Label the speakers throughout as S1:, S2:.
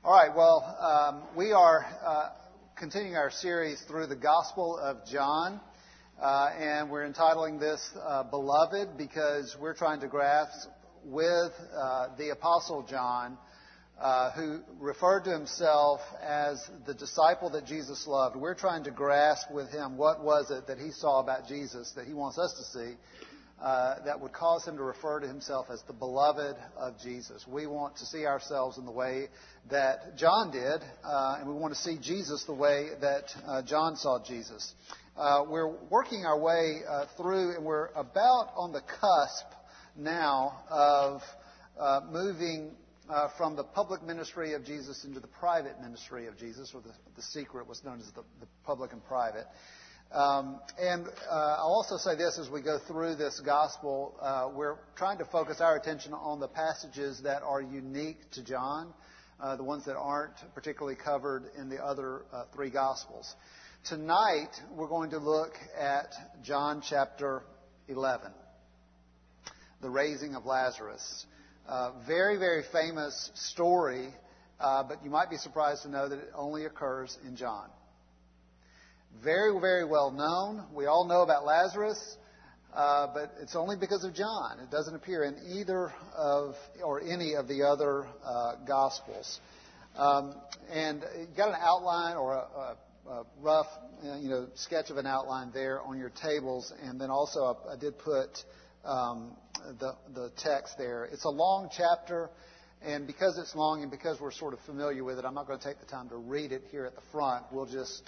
S1: All right, well, we are continuing our series through the Gospel of John, and we're entitling this Beloved because we're trying to grasp with the Apostle John, who referred to himself as the disciple that Jesus loved. We're trying to grasp with him what was it that he saw about Jesus that he wants us to see that would cause him to refer to himself as the beloved of Jesus. We want to see ourselves in the way that John did, and we want to see Jesus the way that John saw Jesus. We're working our way through, and we're about on the cusp now of moving from the public ministry of Jesus into the private ministry of Jesus, or the secret was known as the public and private. And I'll also say this as we go through this gospel, we're trying to focus our attention on the passages that are unique to John, the ones that aren't particularly covered in the other three gospels. Tonight, we're going to look at John chapter 11, the raising of Lazarus. Very, very famous story, but you might be surprised to know that it only occurs in John. Very, very well known. We all know about Lazarus, but it's only because of John. It doesn't appear in either of or any of the other Gospels. And you got an outline or a rough, sketch of an outline there on your tables, and then also I did put the text there. It's a long chapter, and because it's long and because we're sort of familiar with it, I'm not going to take the time to read it here at the front. We'll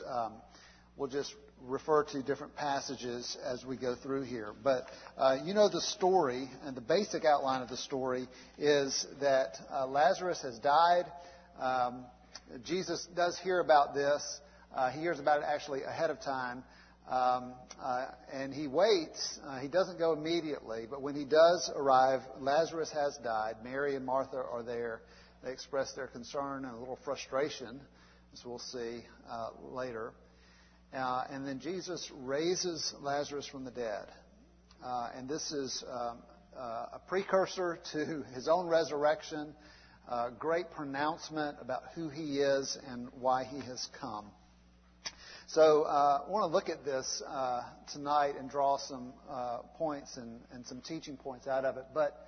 S1: just refer to different passages as we go through here. But the story, and the basic outline of the story is that Lazarus has died. Jesus does hear about this. He hears about it actually ahead of time. And he waits. He doesn't go immediately. But when he does arrive, Lazarus has died. Mary and Martha are there. They express their concern and a little frustration, as we'll see later. And then Jesus raises Lazarus from the dead. And this is a precursor to his own resurrection, a great pronouncement about who he is and why he has come. So I want to look at this tonight and draw some points and some teaching points out of it. But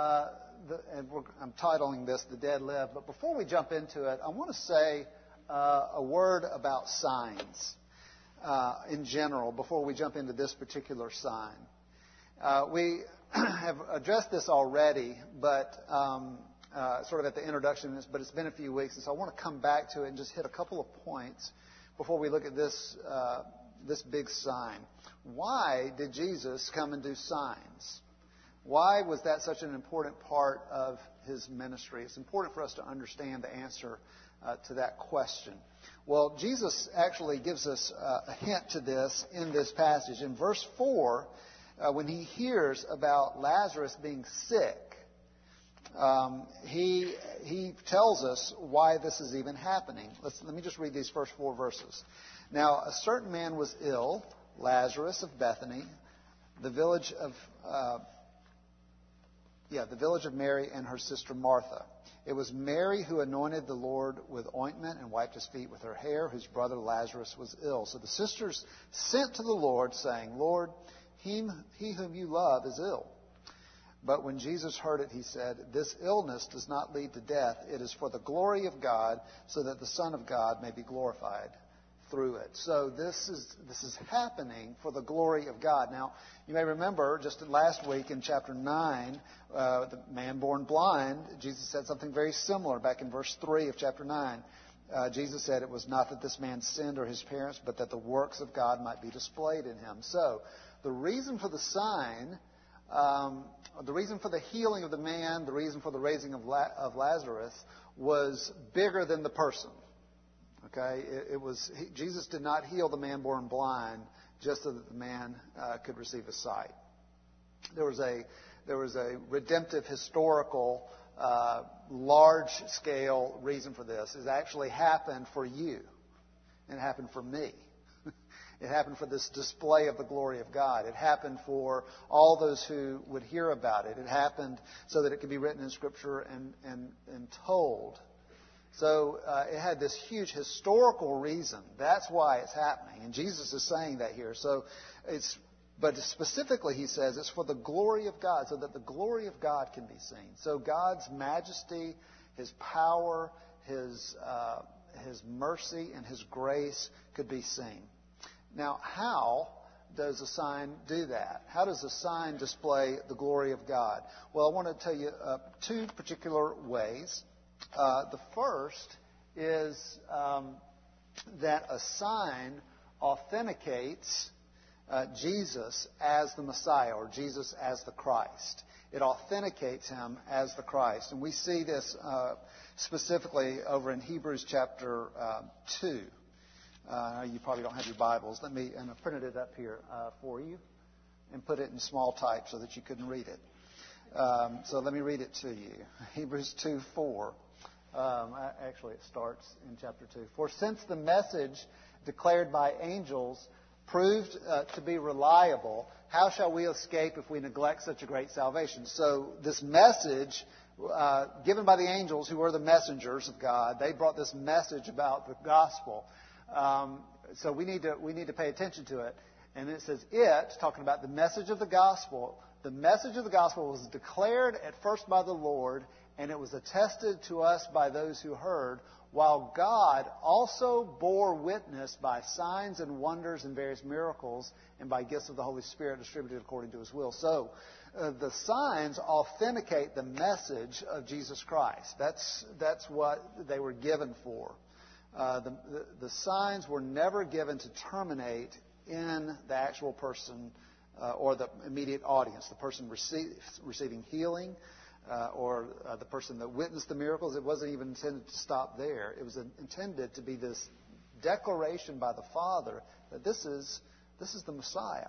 S1: I'm titling this The Dead Live. But before we jump into it, I want to say a word about signs. In general, before we jump into this particular sign. We have addressed this already, but sort of at the introduction of this, but it's been a few weeks, and so I want to come back to it and just hit a couple of points before we look at this big sign. Why did Jesus come and do signs? Why was that such an important part of his ministry? It's important for us to understand the answer to that question. Well, Jesus actually gives us a hint to this in this passage. In verse 4, when he hears about Lazarus being sick, he tells us why this is even happening. Let me just read these first 4 verses. Now, a certain man was ill, Lazarus of Bethany, the village of Mary and her sister Martha. It was Mary who anointed the Lord with ointment and wiped his feet with her hair, whose brother Lazarus was ill. So the sisters sent to the Lord, saying, Lord, he whom you love is ill. But when Jesus heard it, he said, this illness does not lead to death. It is for the glory of God, so that the Son of God may be glorified through it. So this is happening for the glory of God. Now, you may remember just last week in chapter 9, the man born blind, Jesus said something very similar back in verse 3 of chapter 9. Jesus said it was not that this man sinned or his parents, but that the works of God might be displayed in him. So the reason for the sign, the reason for the healing of the man, the reason for the raising of Lazarus was bigger than the person. Okay, Jesus did not heal the man born blind just so that the man could receive a sight. There was a redemptive, historical, large-scale reason for this. It actually happened for you, and it happened for me. It happened for this display of the glory of God. It happened for all those who would hear about it. It happened so that it could be written in Scripture and told. So it had this huge historical reason. That's why it's happening. And Jesus is saying that here. But specifically, he says it's for the glory of God, so that the glory of God can be seen. So God's majesty, His power, His mercy, and His grace could be seen. Now, how does a sign do that? How does a sign display the glory of God? Well, I want to tell you two particular ways. The first is that a sign authenticates Jesus as the Messiah, or Jesus as the Christ. It authenticates Him as the Christ. And we see this specifically over in Hebrews chapter 2. You probably don't have your Bibles. And I printed it up here for you and put it in small type so that you couldn't read it. So let me read it to you. Hebrews 2:4. Actually, it starts in chapter 2. For since the message declared by angels proved to be reliable, how shall we escape if we neglect such a great salvation? So this message given by the angels, who were the messengers of God, they brought this message about the gospel. So we need to pay attention to it. And it says talking about the message of the gospel. The message of the gospel was declared at first by the Lord, and it was attested to us by those who heard, while God also bore witness by signs and wonders and various miracles and by gifts of the Holy Spirit distributed according to His will. So the signs authenticate the message of Jesus Christ. That's what they were given for. The signs were never given to terminate in the actual person or the immediate audience, the person receiving healing, or the person that witnessed the miracles. It wasn't even intended to stop there. It was intended to be this declaration by the Father that this is the Messiah.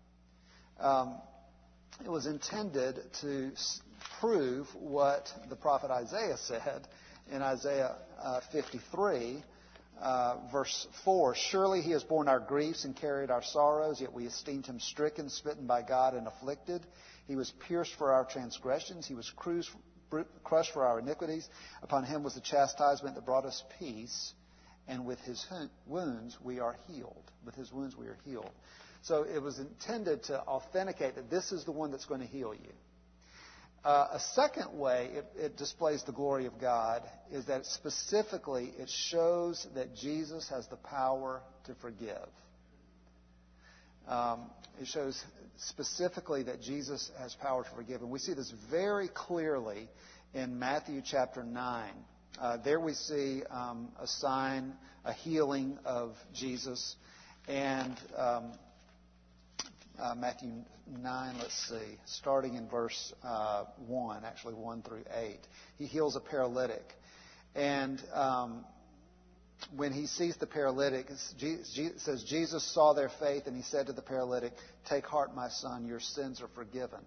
S1: It was intended to prove what the prophet Isaiah said in Isaiah 53, verse 4. Surely He has borne our griefs and carried our sorrows, yet we esteemed Him stricken, smitten by God, and afflicted. He was pierced for our transgressions. He was crushed for our iniquities. Upon Him was the chastisement that brought us peace. And with His wounds we are healed. With His wounds we are healed. So it was intended to authenticate that this is the one that's going to heal you. A second way it displays the glory of God is that specifically it shows that Jesus has the power to forgive. It shows specifically that Jesus has power to forgive. And we see this very clearly in Matthew chapter 9. There we see a sign, a healing of Jesus. And Matthew 9, let's see, starting in verse 1, actually 1 through 8. He heals a paralytic. And when He sees the paralytic, it says, Jesus saw their faith, and He said to the paralytic, "Take heart, my son, your sins are forgiven."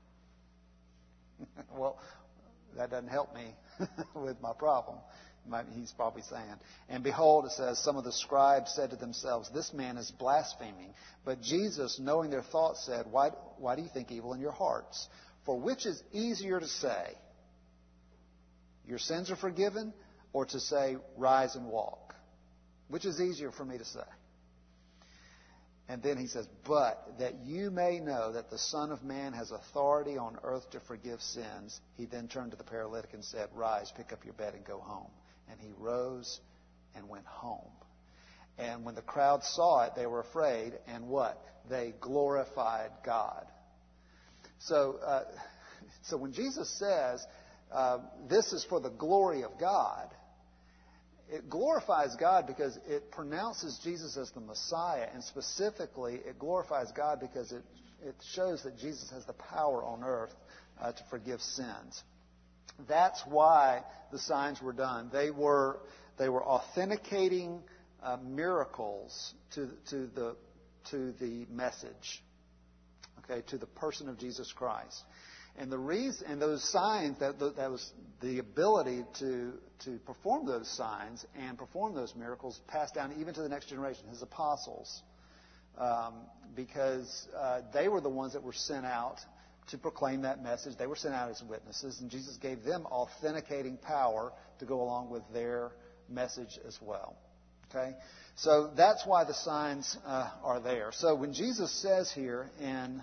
S1: Well, that doesn't help me with my problem. He's probably saying. And behold, it says, some of the scribes said to themselves, "This man is blaspheming." But Jesus, knowing their thoughts, said, Why do you think evil in your hearts? For which is easier to say, "Your sins are forgiven," or to say, "Rise and walk"? Which is easier for me to say? And then He says, "But that you may know that the Son of Man has authority on earth to forgive sins." He then turned to the paralytic and said, "Rise, pick up your bed and go home." And he rose and went home. And when the crowd saw it, they were afraid. And what? They glorified God. So when Jesus says, this is for the glory of God, it glorifies God because it pronounces Jesus as the Messiah. And specifically, it glorifies God because it shows that Jesus has the power on earth to forgive sins. That's why the signs were done. They were authenticating miracles to the message, okay, to the person of Jesus Christ. And the reason, and those signs, that was the ability to perform those signs and perform those miracles passed down even to the next generation, His apostles, because they were the ones that were sent out to proclaim that message. They were sent out as witnesses, and Jesus gave them authenticating power to go along with their message as well. Okay? So that's why the signs are there. So when Jesus says here in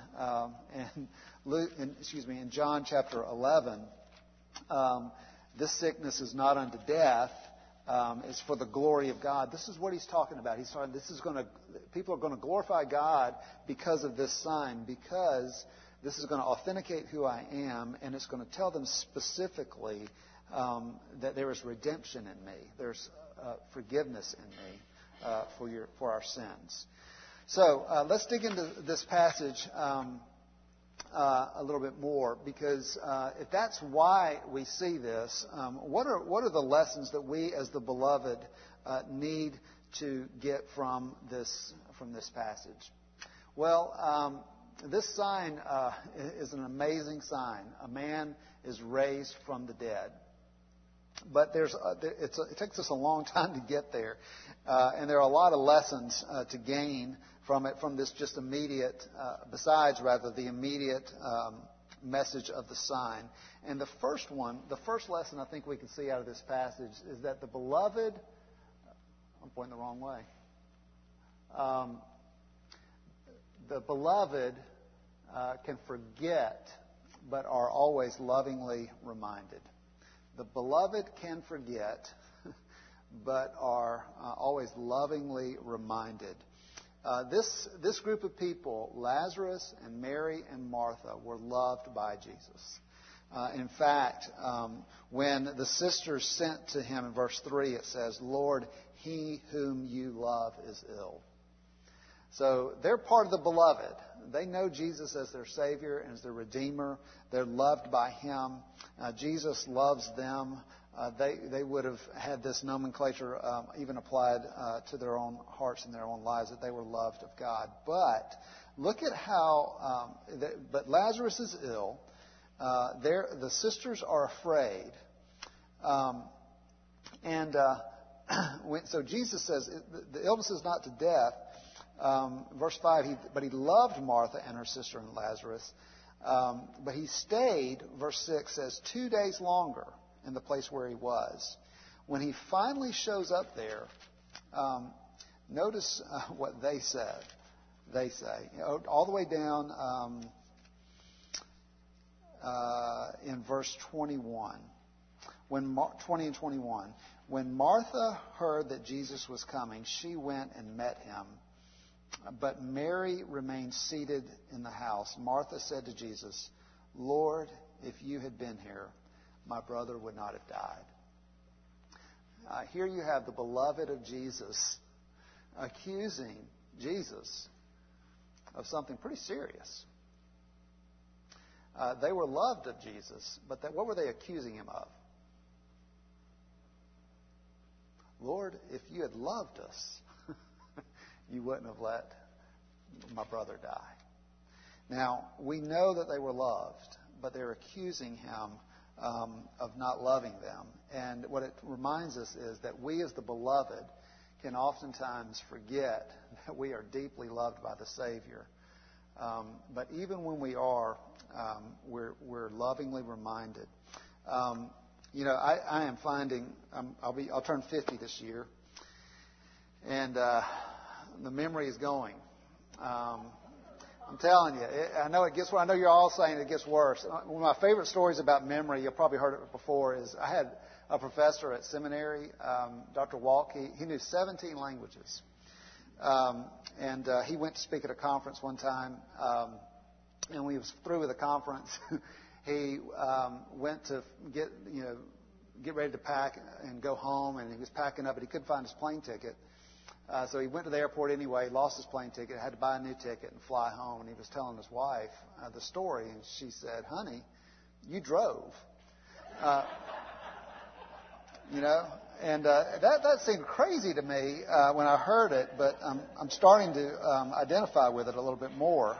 S1: John chapter 11, this sickness is not unto death, it's for the glory of God. This is what he's talking about. He's talking, people are going to glorify God because of this sign, because this is going to authenticate who I am, and it's going to tell them specifically that there is redemption in me. There's forgiveness in me for our sins. So let's dig into this passage a little bit more, because if that's why we see this, what are the lessons that we as the beloved need to get from this passage? Well, this sign is an amazing sign. A man is raised from the dead. But it takes us a long time to get there. And there are a lot of lessons to gain from it, from this just immediate, the immediate message of the sign. And the first lesson I think we can see out of this passage is that the beloved, I'm pointing the wrong way. The beloved can forget, but are always lovingly reminded. The beloved can forget, but are always lovingly reminded. This group of people, Lazarus and Mary and Martha, were loved by Jesus. In fact, when the sisters sent to him in verse 3, it says, "Lord, he whom you love is ill." So they're part of the beloved. They know Jesus as their Savior and as their Redeemer. They're loved by Him. Jesus loves them. They would have had this nomenclature even applied to their own hearts and their own lives, that they were loved of God. But look at how. But Lazarus is ill. The sisters are afraid, so Jesus says the illness is not to death. Verse 5, but he loved Martha and her sister and Lazarus. But he stayed, verse 6 says, 2 days longer in the place where he was. When he finally shows up there, notice what they said. They say, all the way down in verse 21, 20 and 21. When Martha heard that Jesus was coming, she went and met him. But Mary remained seated in the house. Martha said to Jesus, "Lord, if you had been here, my brother would not have died." Here you have the beloved of Jesus accusing Jesus of something pretty serious. They were loved of Jesus, but what were they accusing him of? "Lord, if you had loved us, you wouldn't have let my brother die." Now, we know that they were loved, but they're accusing him of not loving them. And what it reminds us is that we as the beloved can oftentimes forget that we are deeply loved by the Savior. But even when we are, we're lovingly reminded. I am finding, I'll turn 50 this year. And the memory is going. I'm telling you, I know it gets. I know you're all saying it gets worse. One of my favorite stories about memory, you've probably heard it before, is I had a professor at seminary, Dr. Walk. He knew 17 languages, and he went to speak at a conference one time. And when he was through with the conference, he went to get ready to pack and go home, and he was packing up, but he couldn't find his plane ticket. So he went to the airport anyway, lost his plane ticket, had to buy a new ticket and fly home. And he was telling his wife the story, and she said, "Honey, you drove." And that seemed crazy to me when I heard it, but I'm starting to identify with it a little bit more.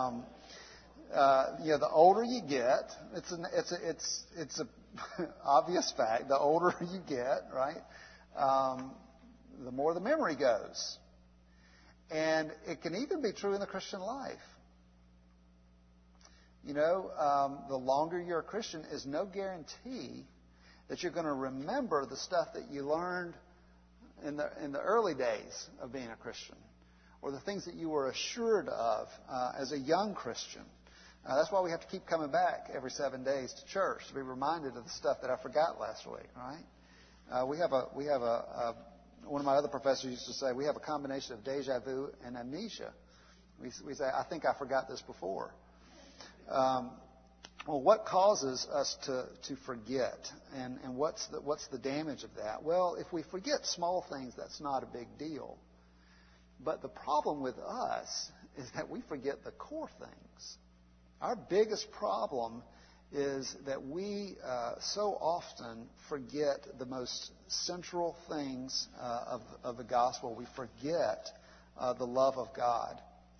S1: The older you get, it's a obvious fact. The older you get, right? The more the memory goes. And it can even be true in the Christian life. the longer you're a Christian is no guarantee that you're going to remember the stuff that you learned in the early days of being a Christian, or the things that you were assured of as a young Christian. That's why we have to keep coming back every 7 days to church to be reminded of the stuff that I forgot last week. Right? We have one of my other professors used to say we have a combination of deja vu and amnesia. We say, I think I forgot this before. Well, what causes us to forget, and what's the damage of that? Well, if we forget small things, that's not a big deal. But the problem with us is that we forget the core things. Our biggest problem is that we so often forget the most central things of the gospel. We forget the love of God.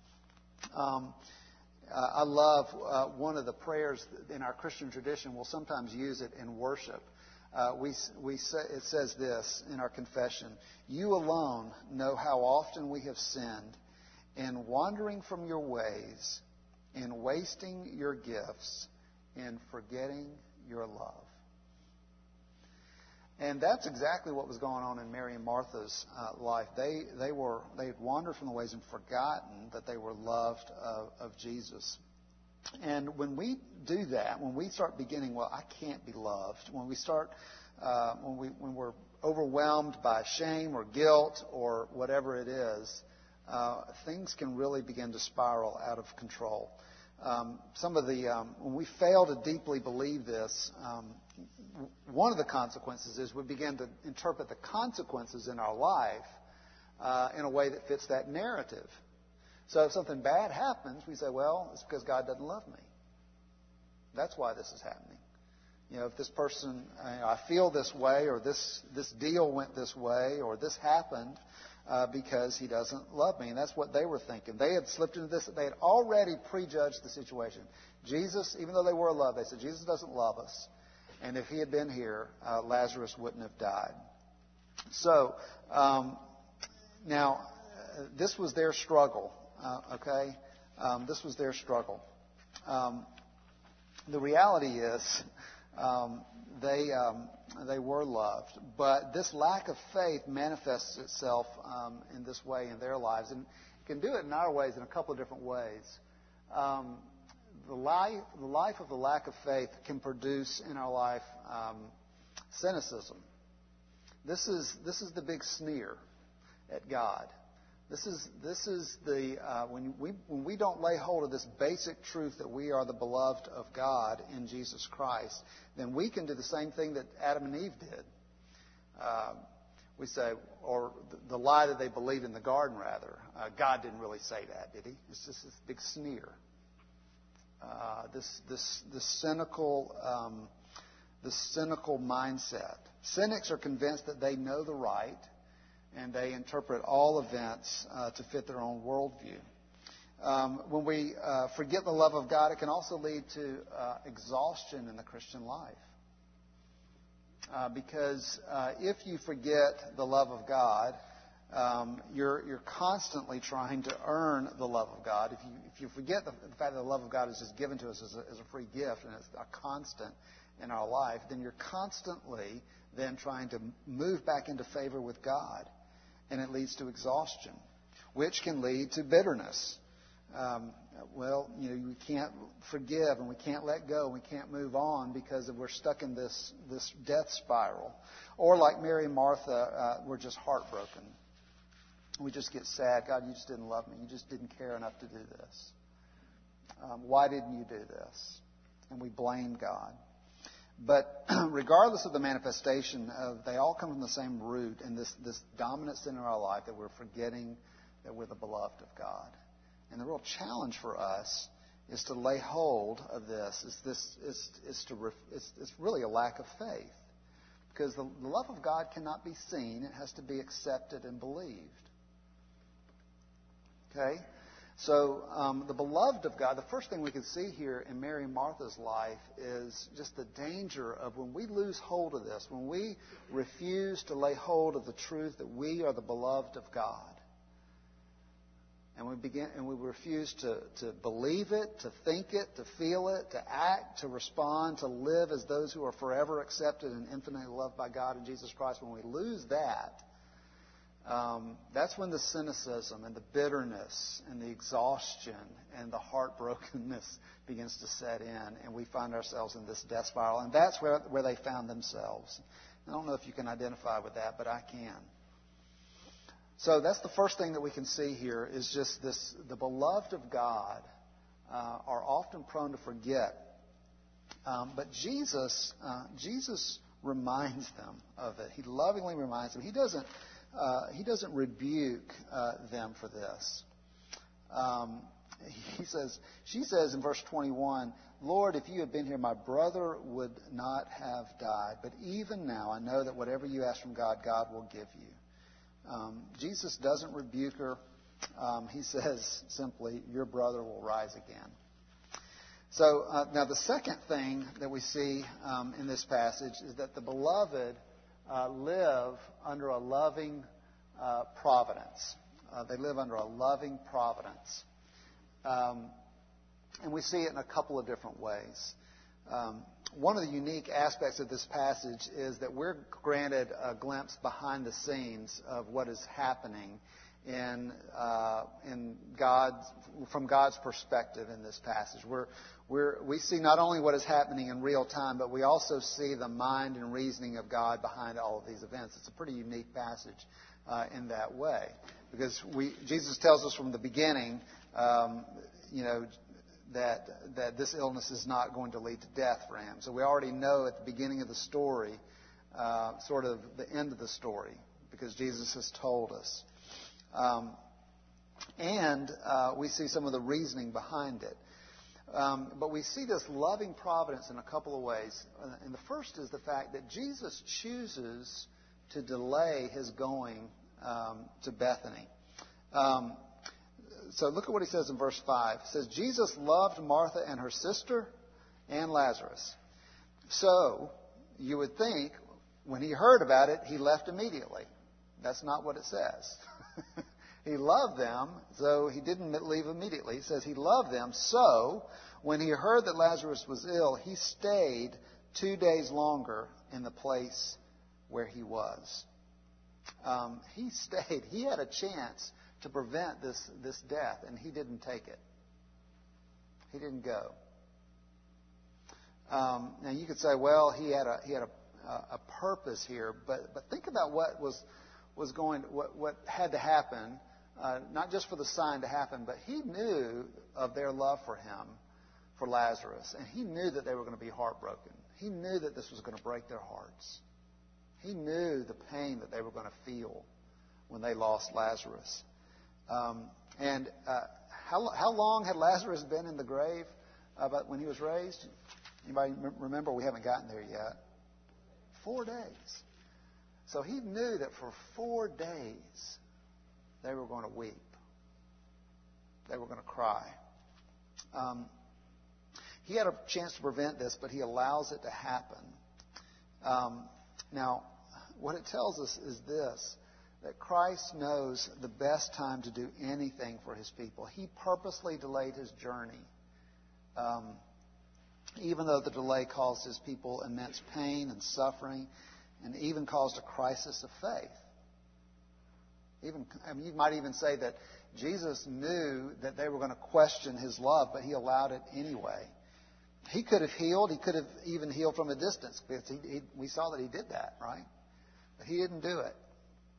S1: I love one of the prayers in our Christian tradition. We'll sometimes use it in worship. It says this in our confession: "You alone know how often we have sinned in wandering from your ways, in wasting your gifts, in forgetting your love." And that's exactly what was going on in Mary and Martha's life. They had wandered from the ways and forgotten that they were loved of Jesus. And when we do that, when we start beginning, well, I can't be loved. When we start, when we're overwhelmed by shame or guilt or whatever it is, things can really begin to spiral out of control. When we fail to deeply believe this, one of the consequences is we begin to interpret the consequences in our life in a way that fits that narrative. So if something bad happens, we say, well, it's because God doesn't love me. That's why this is happening. If this person, I feel this way, or this deal went this way, or this happened because he doesn't love me. And that's what they were thinking. They had slipped into this. They had already prejudged the situation. Jesus, even though they were loved, they said, Jesus doesn't love us. And if he had been here, Lazarus wouldn't have died. So, now, this was their struggle, okay? This was their struggle. The reality is they were loved. But this lack of faith manifests itself in this way in their lives. And it can do it in our ways in a couple of different ways. The life of the lack of faith can produce in our life cynicism. This is the big sneer at God. This is the when we don't lay hold of this basic truth that we are the beloved of God in Jesus Christ, then we can do the same thing that Adam and Eve did. We say, or the lie that they believed in the garden, rather. God didn't really say that, did he? It's just this big sneer. This cynical mindset. Cynics are convinced that they know the right, and they interpret all events to fit their own worldview. When we forget the love of God, it can also lead to exhaustion in the Christian life. Because if you forget the love of God, you're constantly trying to earn the love of God. If you forget the fact that the love of God is just given to us as a free gift and it's a constant in our life, then you're constantly then trying to move back into favor with God. And it leads to exhaustion, which can lead to bitterness. We can't forgive and we can't let go and we can't move on because we're stuck in this death spiral. Or like Mary and Martha, we're just heartbroken. We just get sad. God, you just didn't love me. You just didn't care enough to do this. Why didn't you do this? And we blame God. But regardless of the manifestation, they all come from the same root in this dominant sin in our life that we're forgetting that we're the beloved of God. And the real challenge for us is to lay hold of this. It's really a lack of faith. Because the love of God cannot be seen. It has to be accepted and believed. Okay? So the beloved of God, the first thing we can see here in Mary and Martha's life is just the danger of when we lose hold of this, when we refuse to lay hold of the truth that we are the beloved of God, and we refuse to believe it, to think it, to feel it, to act, to respond, to live as those who are forever accepted and infinitely loved by God in Jesus Christ, when we lose that, that's when the cynicism and the bitterness and the exhaustion and the heartbrokenness begins to set in, and we find ourselves in this death spiral. And that's where they found themselves. I don't know if you can identify with that, but I can. So that's the first thing that we can see here, is just this: the beloved of God are often prone to forget. But Jesus reminds them of it. He lovingly reminds them. He doesn't rebuke them for this. She says in verse 21, "Lord, if you had been here, my brother would not have died. But even now, I know that whatever you ask from God, God will give you." Jesus doesn't rebuke her. He says simply, "Your brother will rise again." So now the second thing that we see in this passage is that the beloved live under a loving providence. They live under a loving providence. And we see it in a couple of different ways. One of the unique aspects of this passage is that we're granted a glimpse behind the scenes of what is happening in from God's perspective in this passage. We see not only what is happening in real time, but we also see the mind and reasoning of God behind all of these events. It's a pretty unique passage in that way, because Jesus tells us from the beginning, that this illness is not going to lead to death for him. So we already know at the beginning of the story, sort of the end of the story, because Jesus has told us. And we see some of the reasoning behind it. But we see this loving providence in a couple of ways. And the first is the fact that Jesus chooses to delay his going to Bethany. So look at what he says in verse 5. It says, "Jesus loved Martha and her sister and Lazarus. So you would think when he heard about it, he left immediately." That's not what it says. He loved them, so he didn't leave immediately. It says he loved them. So when he heard that Lazarus was ill, he stayed 2 days longer in the place where he was. He stayed. He had a chance to prevent this death, and he didn't take it. He didn't go. Now you could say, well, he had a purpose here, but think about what what had to happen, not just for the sign to happen, but he knew of their love for him, for Lazarus, and he knew that they were going to be heartbroken. He knew that this was going to break their hearts. He knew the pain that they were going to feel when they lost Lazarus. And how long had Lazarus been in the grave when he was raised? Anybody remember? We haven't gotten there yet. 4 days. So he knew that for 4 days they were going to weep. They were going to cry. He had a chance to prevent this, but he allows it to happen. Now, what it tells us is this: that Christ knows the best time to do anything for his people. He purposely delayed his journey, even though the delay caused his people immense pain and suffering, and even caused a crisis of faith. You might even say that Jesus knew that they were going to question his love, but he allowed it anyway. He could have healed. He could have even healed from a distance, because we saw that he did that, right? But he didn't do it.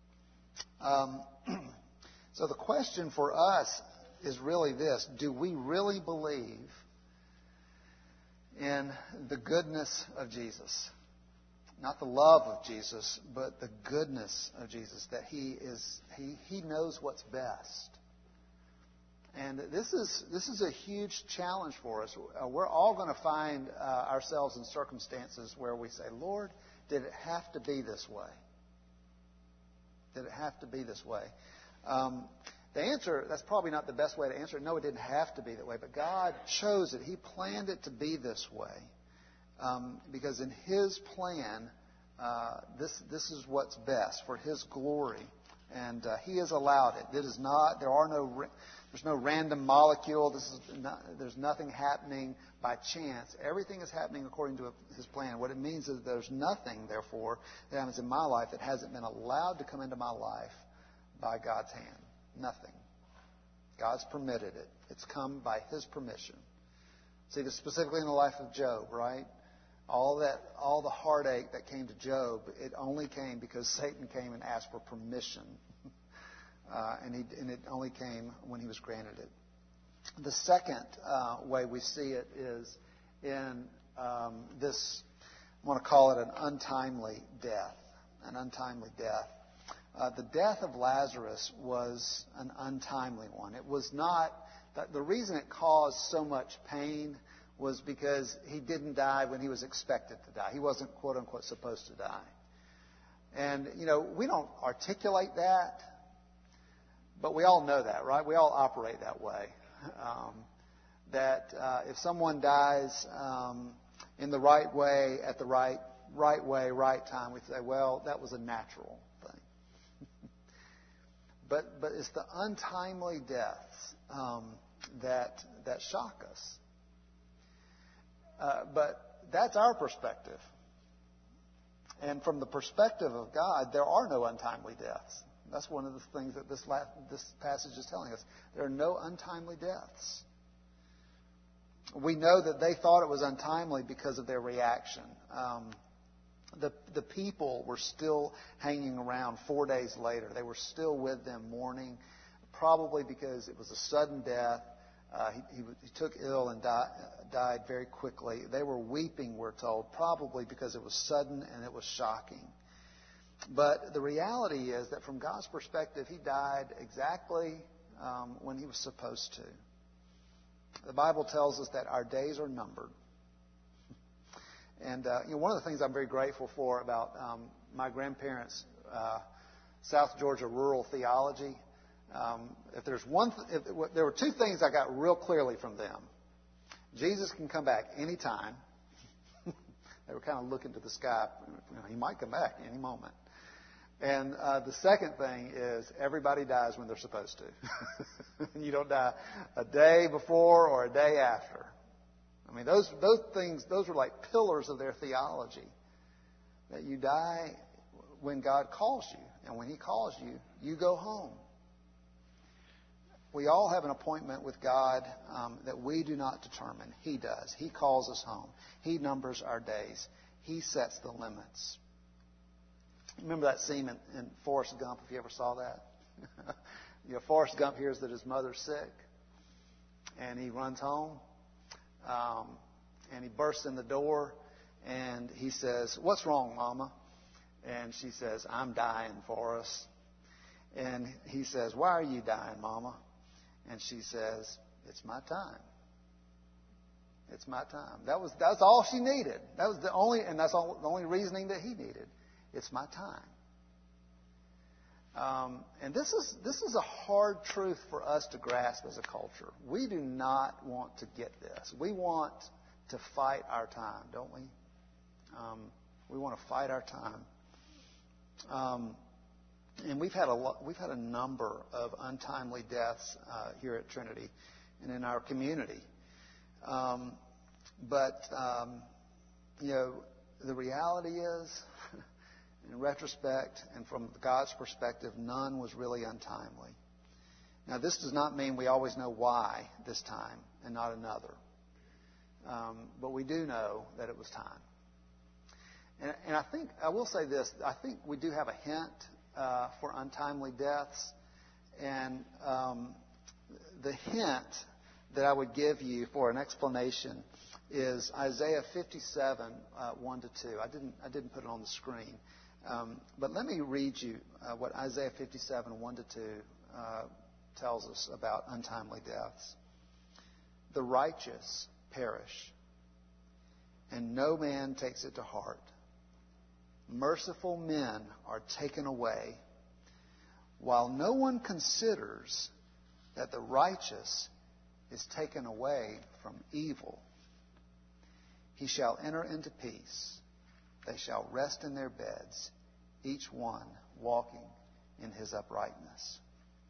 S1: So the question for us is really this: do we really believe in the goodness of Jesus? Not the love of Jesus, but the goodness of Jesus, that he knows what's best. And this is a huge challenge for us. We're all going to find ourselves in circumstances where we say, "Lord, did it have to be this way? Did it have to be this way?" The answer, that's probably not the best way to answer it. No, it didn't have to be that way. But God chose it. He planned it to be this way. Because in his plan, this is what's best for his glory And He has allowed it. There's no random molecule. There's nothing happening by chance. Everything is happening according to His plan. What it means is there's nothing, therefore, that happens in my life that hasn't been allowed to come into my life by God's hand. Nothing. God's permitted it. It's come by His permission. See, this specifically in the life of Job, right? All the heartache that came to Job, it only came because Satan came and asked for permission. And it only came when he was granted it. The second way we see it is in this, I want to call it an untimely death. An untimely death. The death of Lazarus was an untimely one. It was not, the reason it caused so much pain was because he didn't die when he was expected to die. He wasn't, quote unquote, supposed to die. And, we don't articulate that, but we all know that, right? We all operate that way. That if someone dies in the right way, at the right way, right time, we say, well, that was a natural thing. But it's the untimely deaths that shock us. But that's our perspective. And from the perspective of God, there are no untimely deaths. That's one of the things that this passage is telling us. There are no untimely deaths. We know that they thought it was untimely because of their reaction. The people were still hanging around 4 days later. They were still with them mourning, probably because it was a sudden death. He took ill and died very quickly. They were weeping, we're told, probably because it was sudden and it was shocking. But the reality is that from God's perspective, he died exactly when he was supposed to. The Bible tells us that our days are numbered. And one of the things I'm very grateful for about my grandparents' South Georgia rural theology, if there were two things I got real clearly from them. Jesus can come back anytime. They were kind of looking to the sky. He might come back any moment. And the second thing is everybody dies when they're supposed to. You don't die a day before or a day after. I mean, those things, those were like pillars of their theology. That you die when God calls you. And when He calls you, you go home. We all have an appointment with God that we do not determine. He does. He calls us home. He numbers our days. He sets the limits. Remember that scene in Forrest Gump, if you ever saw that? Forrest Gump hears that his mother's sick, and he runs home, and he bursts in the door, and he says, "What's wrong, Mama?" And she says, "I'm dying, Forrest." And he says, "Why are you dying, Mama?" And she says, "It's my time. It's my time." That's all she needed. That's the only reasoning that he needed. It's my time. And this is a hard truth for us to grasp as a culture. We do not want to get this. We want to fight our time, don't we? We want to fight our time. And we've had a number of untimely deaths here at Trinity and in our community. But the reality is, in retrospect and from God's perspective, none was really untimely. Now, this does not mean we always know why this time and not another. But we do know that it was time. And I will say this, I think we do have a hint for untimely deaths. And the hint that I would give you for an explanation is Isaiah 57, 1 to 2. I didn't put it on the screen. But let me read you what Isaiah 57, 1 to 2 tells us about untimely deaths. The righteous perish, and no man takes it to heart. Merciful men are taken away, while no one considers that the righteous is taken away from evil. He shall enter into peace. They shall rest in their beds, each one walking in His uprightness.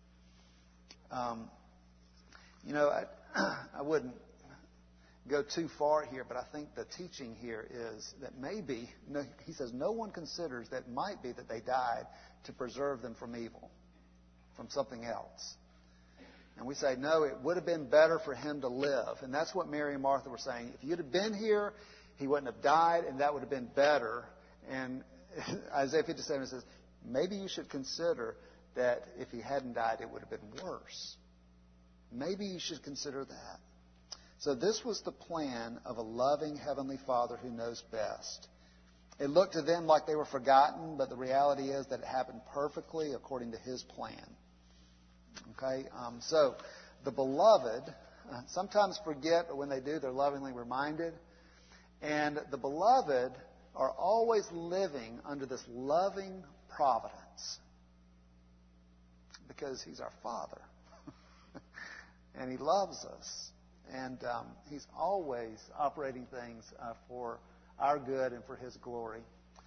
S1: I wouldn't go too far here, but I think the teaching here is that maybe, he says, no one considers that it might be that they died to preserve them from evil, from something else. And we say, no, it would have been better for him to live. And that's what Mary and Martha were saying. If you'd have been here, he wouldn't have died, and that would have been better. And Isaiah 57 says, maybe you should consider that if he hadn't died, it would have been worse. Maybe you should consider that. So this was the plan of a loving Heavenly Father who knows best. It looked to them like they were forgotten, but the reality is that it happened perfectly according to His plan. Okay? So the beloved sometimes forget, but when they do, they're lovingly reminded. And the beloved are always living under this loving providence because He's our Father. And He loves us. And He's always operating things for our good and for His glory.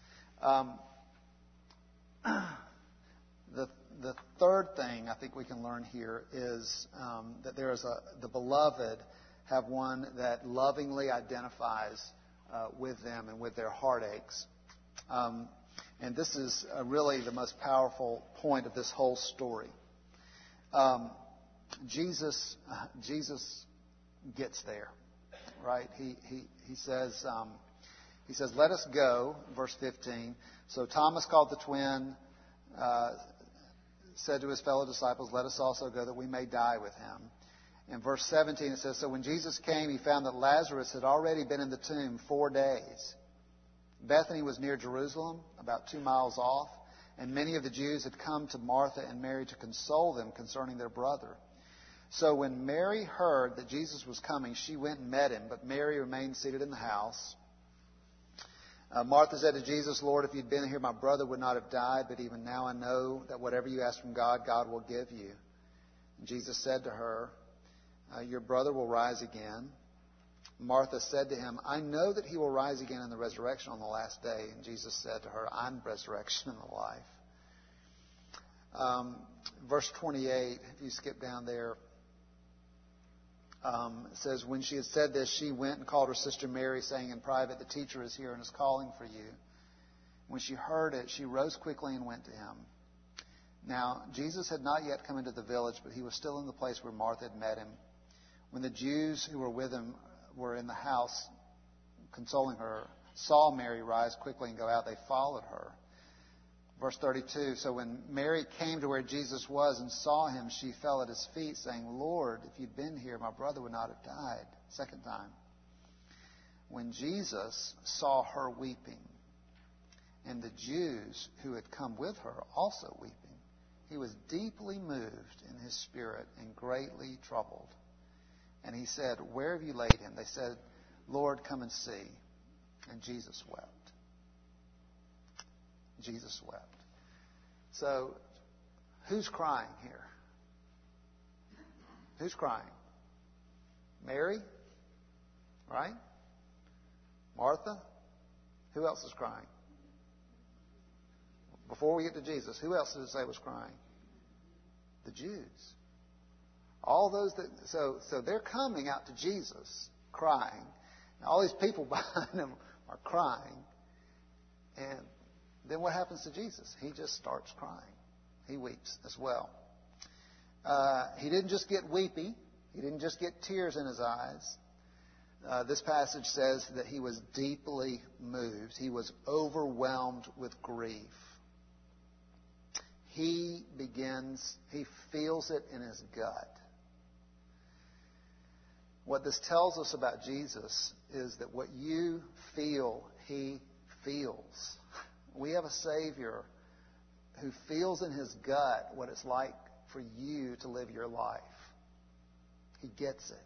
S1: The third thing I think we can learn here is that the beloved have one that lovingly identifies with them and with their heartaches. And this is really the most powerful point of this whole story. Jesus gets there, right? He says, let us go, verse 15. So Thomas, called the twin, said to his fellow disciples, let us also go that we may die with him. In verse 17 it says, so when Jesus came, he found that Lazarus had already been in the tomb 4 days. Bethany was near Jerusalem, about 2 miles off, and many of the Jews had come to Martha and Mary to console them concerning their brother. So when Mary heard that Jesus was coming, she went and met him, but Mary remained seated in the house. Martha said to Jesus, Lord, if you'd been here, my brother would not have died, but even now I know that whatever you ask from God, God will give you. And Jesus said to her, your brother will rise again. Martha said to him, I know that he will rise again in the resurrection on the last day. And Jesus said to her, I'm the resurrection and the life. Verse 28, if you skip down there, it says, when she had said this, she went and called her sister Mary, saying in private, the teacher is here and is calling for you. When she heard it, she rose quickly and went to him. Now, Jesus had not yet come into the village, but he was still in the place where Martha had met him. When the Jews who were with him were in the house consoling her, saw Mary rise quickly and go out, they followed her. Verse 32, so when Mary came to where Jesus was and saw him, she fell at his feet, saying, Lord, if you'd been here, my brother would not have died. Second time. When Jesus saw her weeping, and the Jews who had come with her also weeping, he was deeply moved in his spirit and greatly troubled. And he said, where have you laid him? They said, Lord, come and see. And Jesus wept. Jesus wept. So, who's crying here? Who's crying? Mary? Right? Martha? Who else is crying? Before we get to Jesus, who else did it say was crying? The Jews. All those that so they're coming out to Jesus crying. Now, all these people behind them are crying. And then what happens to Jesus? He just starts crying. He weeps as well. He didn't just get weepy. He didn't just get tears in his eyes. This passage says that he was deeply moved. He was overwhelmed with grief. He feels it in his gut. What this tells us about Jesus is that what you feel, he feels. We have a Savior who feels in his gut what it's like for you to live your life. He gets it.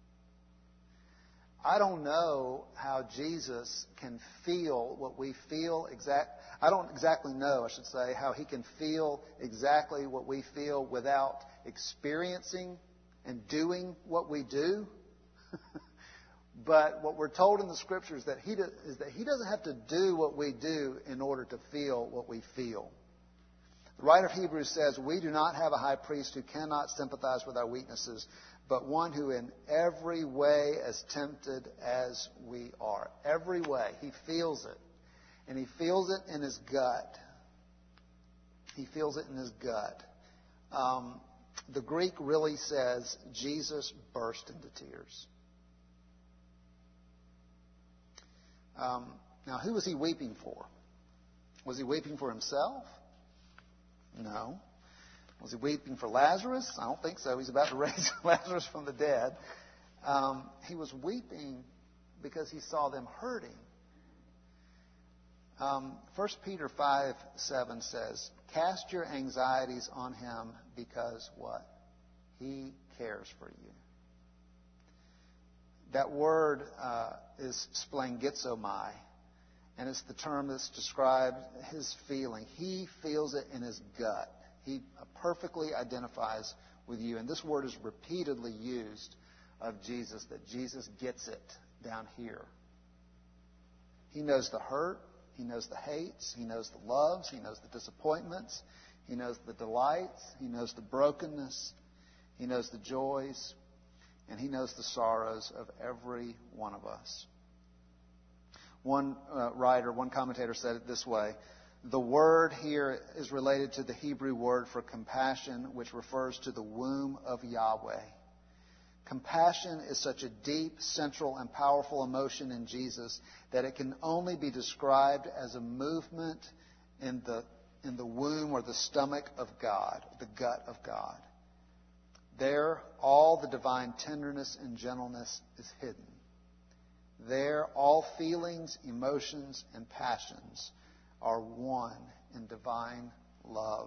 S1: I don't know how Jesus can feel what we feel I don't exactly know, I should say, how he can feel exactly what we feel without experiencing and doing what we do. But what we're told in the Scriptures is that he doesn't have to do what we do in order to feel what we feel. The writer of Hebrews says, we do not have a high priest who cannot sympathize with our weaknesses, but one who in every way as tempted as we are. Every way. He feels it. And he feels it in his gut. He feels it in his gut. The Greek really says Jesus burst into tears. Now, who was he weeping for? Was he weeping for himself? No. Was he weeping for Lazarus? I don't think so. He's about to raise Lazarus from the dead. He was weeping because he saw them hurting. 1 Peter 5:7 says, cast your anxieties on him because what? He cares for you. That word is splengizomai, and it's the term that's described his feeling. He feels it in his gut. He perfectly identifies with you. And this word is repeatedly used of Jesus, that Jesus gets it down here. He knows the hurt. He knows the hates. He knows the loves. He knows the disappointments. He knows the delights. He knows the brokenness. He knows the joys. And he knows the sorrows of every one of us. One commentator said it this way. The word here is related to the Hebrew word for compassion, which refers to the womb of Yahweh. Compassion is such a deep, central, and powerful emotion in Jesus that it can only be described as a movement in the womb or the stomach of God, the gut of God. There, all the divine tenderness and gentleness is hidden. There, all feelings, emotions, and passions are one in divine love.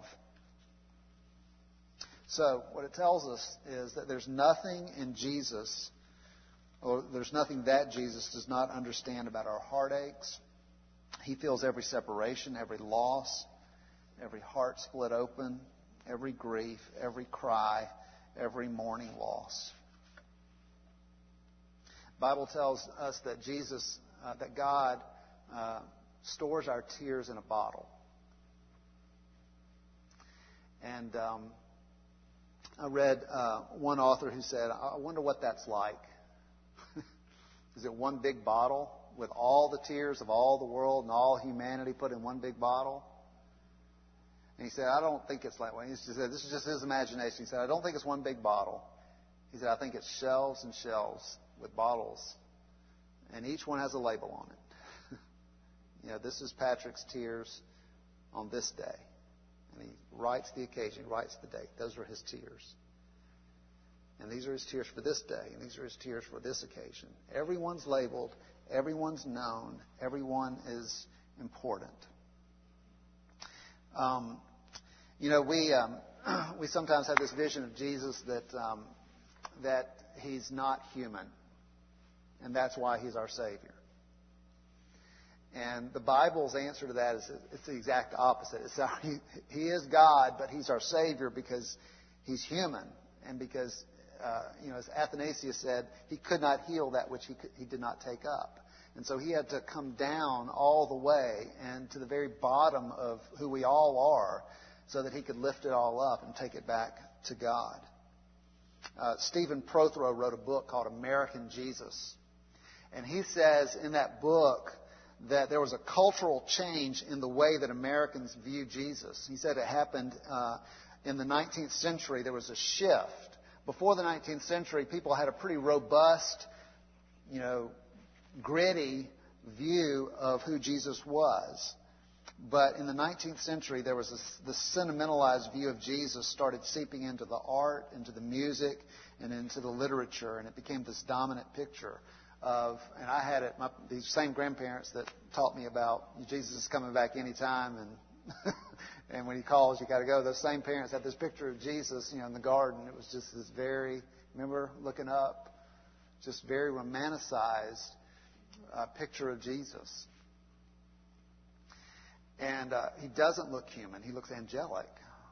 S1: So, what it tells us is that there's nothing in Jesus, or there's nothing that Jesus does not understand about our heartaches. He feels every separation, every loss, every heart split open, every grief, every cry, every mourning loss. The Bible tells us that that God stores our tears in a bottle. And I read one author who said, I wonder what that's like. Is it one big bottle with all the tears of all the world and all humanity put in one big bottle? And he said, I don't think it's like one. He said, this is just his imagination. He said, I don't think it's one big bottle. He said, I think it's shelves and shelves with bottles, and each one has a label on it. This is Patrick's tears on this day. And he writes the occasion, writes the date. Those are his tears. And these are his tears for this day, and these are his tears for this occasion. Everyone's labeled, everyone's known, everyone is important. We sometimes have this vision of Jesus that he's not human, and that's why he's our Savior. And the Bible's answer to that is it's the exact opposite. He is God, but he's our Savior because he's human, and because as Athanasius said, he could not heal that which he did not take up. And so he had to come down all the way and to the very bottom of who we all are so that he could lift it all up and take it back to God. Stephen Prothero wrote a book called American Jesus. And he says in that book that there was a cultural change in the way that Americans view Jesus. He said it happened in the 19th century. There was a shift. Before the 19th century, people had a pretty robust, gritty view of who Jesus was. But in the 19th century, there was this sentimentalized view of Jesus started seeping into the art, into the music, and into the literature, and it became this dominant picture of, and I had it, these same grandparents that taught me about Jesus is coming back anytime, and and when he calls, you got to go. Those same parents had this picture of Jesus, in the garden. It was just this remember looking up, just very romanticized picture of Jesus. And he doesn't look human. He looks angelic.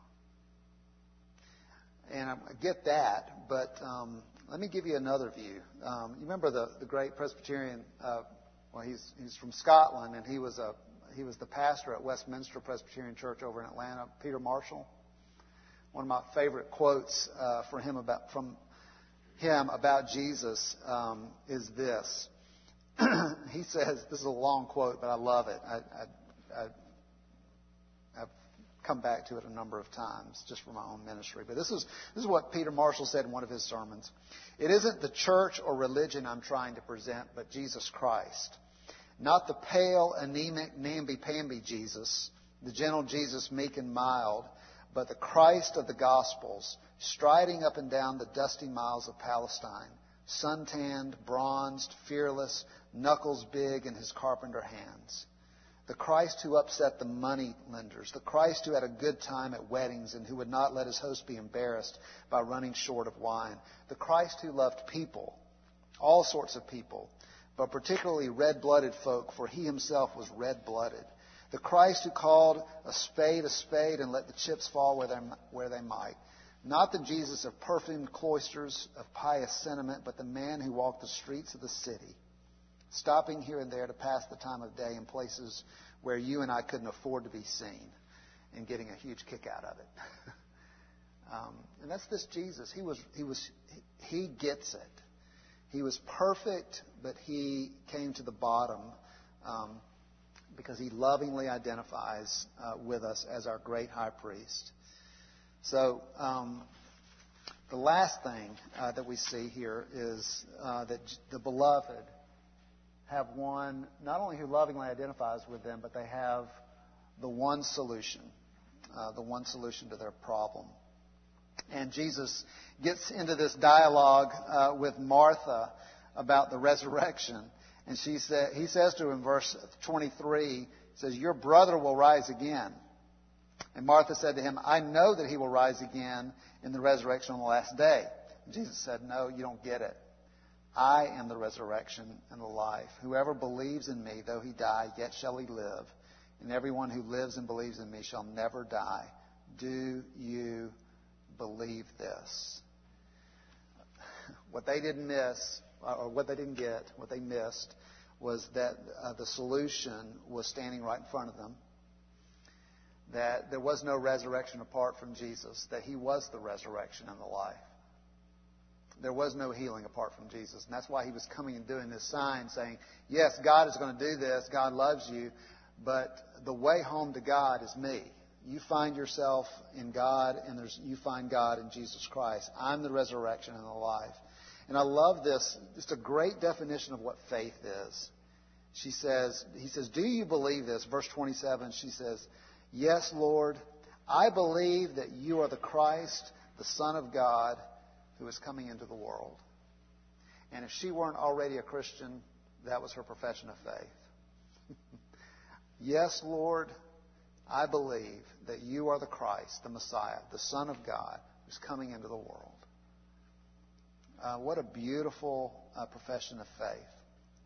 S1: And I get that, but let me give you another view. You remember the great Presbyterian, he's from Scotland, and he was the pastor at Westminster Presbyterian Church over in Atlanta, Peter Marshall. One of my favorite quotes from him about Jesus is this. He says, this is a long quote, but I love it. I've come back to it a number of times just for my own ministry. But this is what Peter Marshall said in one of his sermons. It isn't the church or religion I'm trying to present, but Jesus Christ. Not the pale, anemic, namby-pamby Jesus, the gentle Jesus, meek and mild, but the Christ of the Gospels, striding up and down the dusty miles of Palestine, suntanned, bronzed, fearless, knuckles big in his carpenter hands. The Christ who upset the money lenders. The Christ who had a good time at weddings and who would not let his host be embarrassed by running short of wine. The Christ who loved people, all sorts of people, but particularly red-blooded folk, for he himself was red-blooded. The Christ who called a spade and let the chips fall where they might. Not the Jesus of perfumed cloisters of pious sentiment, but the man who walked the streets of the city, stopping here and there to pass the time of day in places where you and I couldn't afford to be seen, and getting a huge kick out of it. And that's this Jesus. He gets it. He was perfect, but he came to the bottom because he lovingly identifies with us as our great high priest. So the last thing that we see here is that the beloved have one, not only who lovingly identifies with them, but they have the one solution to their problem. And Jesus gets into this dialogue with Martha about the resurrection. And he says to her in verse 23, he says, "Your brother will rise again." And Martha said to him, "I know that he will rise again in the resurrection on the last day." And Jesus said, "No, you don't get it. I am the resurrection and the life. Whoever believes in me, though he die, yet shall he live. And everyone who lives and believes in me shall never die. Do you believe this?" What they didn't miss, or what they didn't get, what they missed, was that the solution was standing right in front of them. That there was no resurrection apart from Jesus. That he was the resurrection and the life. There was no healing apart from Jesus. And that's why he was coming and doing this sign saying, yes, God is going to do this. God loves you. But the way home to God is me. You find yourself in God, and you find God in Jesus Christ. I'm the resurrection and the life. And I love this. It's a great definition of what faith is. He says, "Do you believe this?" Verse 27, she says, "Yes, Lord, I believe that you are the Christ, the Son of God, who is coming into the world." And if she weren't already a Christian, that was her profession of faith. Yes, Lord, I believe that you are the Christ, the Messiah, the Son of God, who's coming into the world. What a beautiful profession of faith.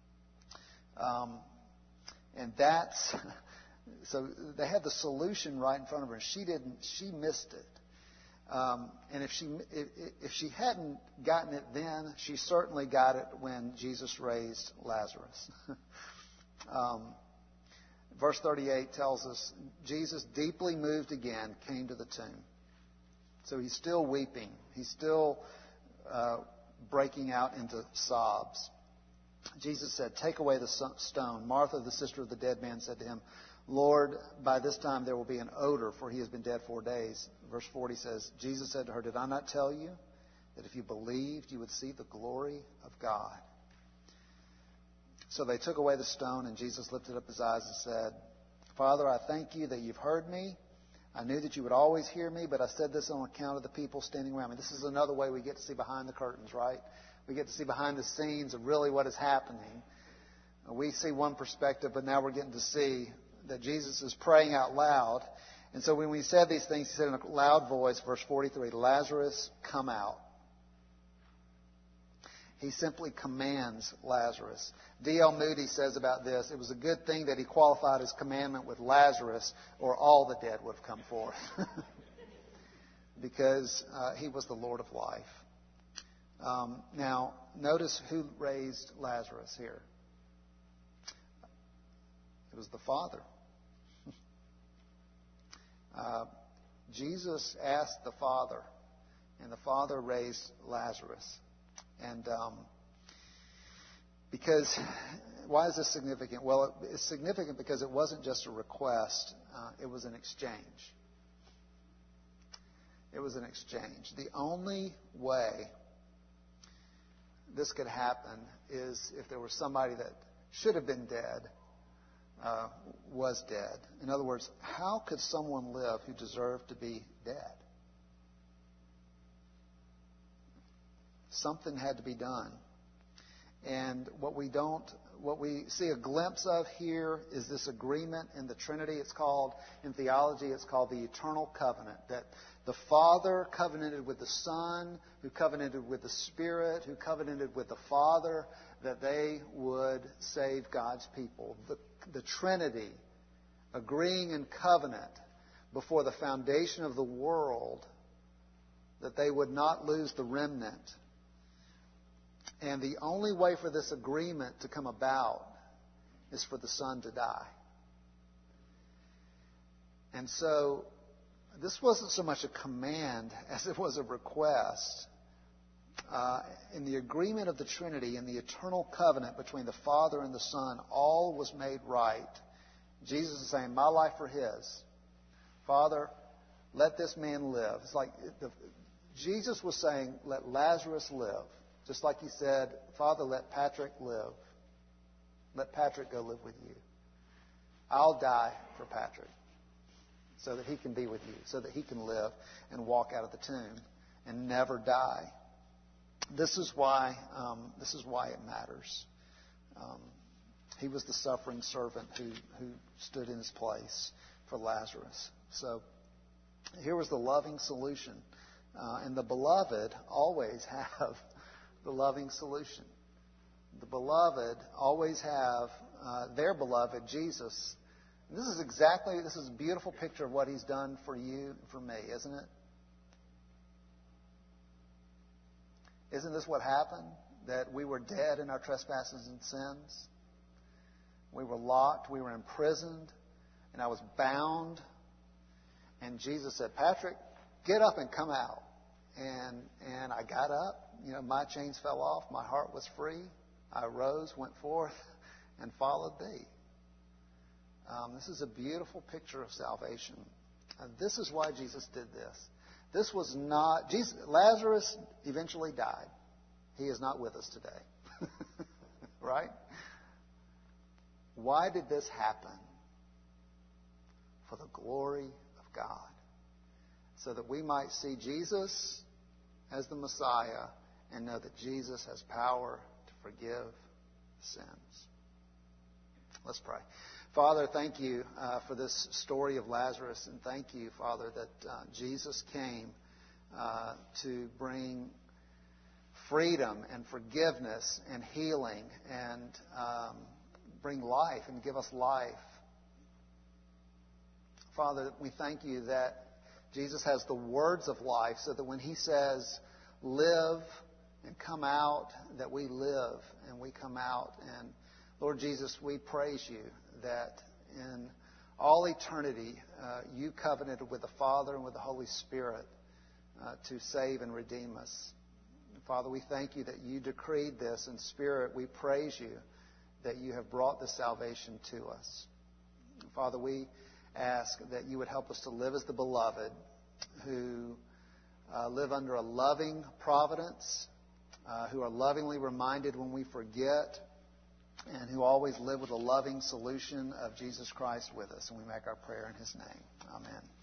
S1: And that's... So they had the solution right in front of her, and she missed it. And if she hadn't gotten it then, she certainly got it when Jesus raised Lazarus. Verse 38 tells us, Jesus, deeply moved again, came to the tomb. So he's still weeping. He's still breaking out into sobs. Jesus said, "Take away the stone." Martha, the sister of the dead man, said to him, "Lord, by this time there will be an odor, for he has been dead 4 days." Verse 40 says, Jesus said to her, "Did I not tell you that if you believed, you would see the glory of God?" So they took away the stone, and Jesus lifted up his eyes and said, "Father, I thank you that you've heard me. I knew that you would always hear me, but I said this on account of the people standing around me." This is another way we get to see behind the curtains, right? We get to see behind the scenes of really what is happening. We see one perspective, but now we're getting to see that Jesus is praying out loud. And so when we said these things, he said in a loud voice, verse 43, "Lazarus, come out." He simply commands Lazarus. D.L. Moody says about this, it was a good thing that he qualified his commandment with Lazarus, or all the dead would have come forth. Because he was the Lord of life. Now, notice who raised Lazarus here. It was the Father. Jesus asked the Father, and the Father raised Lazarus. And because, why is this significant? Well, it's significant because it wasn't just a request, it was an exchange. It was an exchange. The only way this could happen is if there was somebody that should have been dead, was dead. In other words, how could someone live who deserved to be dead? Something had to be done. And what we see a glimpse of here is this agreement in the Trinity. It's called, in theology, it's called the eternal covenant. That the Father covenanted with the Son, who covenanted with the Spirit, who covenanted with the Father, that they would save God's people. The Trinity agreeing in covenant before the foundation of the world that they would not lose the remnant. And the only way for this agreement to come about is for the Son to die. And so this wasn't so much a command as it was a request. In the agreement of the Trinity, in the eternal covenant between the Father and the Son, all was made right. Jesus is saying, my life for His. Father, let this man live. It's like Jesus was saying, let Lazarus live. Just like He said, Father, let Patrick live. Let Patrick go live with you. I'll die for Patrick so that he can be with you, so that he can live and walk out of the tomb and never die. This is why it matters. He was the suffering servant who stood in His place for Lazarus. So here was the loving solution. And the beloved always have the loving solution. The beloved always have their beloved, Jesus. And this is a beautiful picture of what He's done for you and for me, isn't it? Isn't this what happened? That we were dead in our trespasses and sins. We were locked, we were imprisoned, and I was bound. And Jesus said, Patrick, get up and come out. And I got up. My chains fell off. My heart was free. I arose, went forth, and followed Thee. This is a beautiful picture of salvation. This is why Jesus did this. This was not... Lazarus eventually died. He is not with us today. Right? Why did this happen? For the glory of God. So that we might see Jesus as the Messiah and know that Jesus has power to forgive sins. Let's pray. Father, thank You for this story of Lazarus, and thank You, Father, that Jesus came to bring freedom and forgiveness and healing and bring life and give us life. Father, we thank You that Jesus has the words of life, so that when He says, live and come out, that we live and we come out. And Lord Jesus, we praise You that in all eternity, You covenanted with the Father and with the Holy Spirit to save and redeem us. Father, we thank You that You decreed this in Spirit. We praise You that You have brought this salvation to us. Father, we ask that You would help us to live as the beloved, who live under a loving providence, who are lovingly reminded when we forget, and who always live with a loving solution of Jesus Christ with us. And we make our prayer in His name. Amen.